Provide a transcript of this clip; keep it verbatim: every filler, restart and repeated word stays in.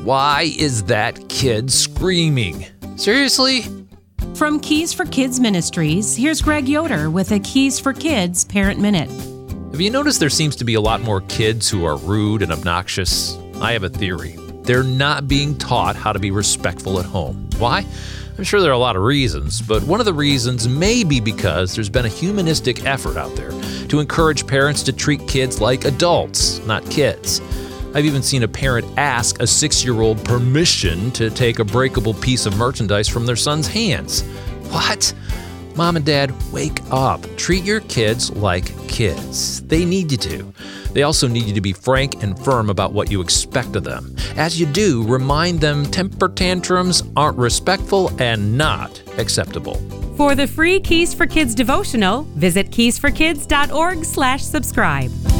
Why is that kid screaming? Seriously? From Keys for Kids Ministries, here's Greg Yoder with a Keys for Kids Parent Minute. Have you noticed there seems to be a lot more kids who are rude and obnoxious? I have a theory. They're not being taught how to be respectful at home. Why? I'm sure there are a lot of reasons, but one of the reasons may be because there's been a humanistic effort out there to encourage parents to treat kids like adults, not kids. I've even seen a parent ask a six-year-old permission to take a breakable piece of merchandise from their son's hands. What? Mom and Dad, wake up. Treat your kids like kids. They need you to. They also need you to be frank and firm about what you expect of them. As you do, remind them temper tantrums aren't respectful and not acceptable. For the free Keys for Kids devotional, visit keys for kids dot org slash subscribe.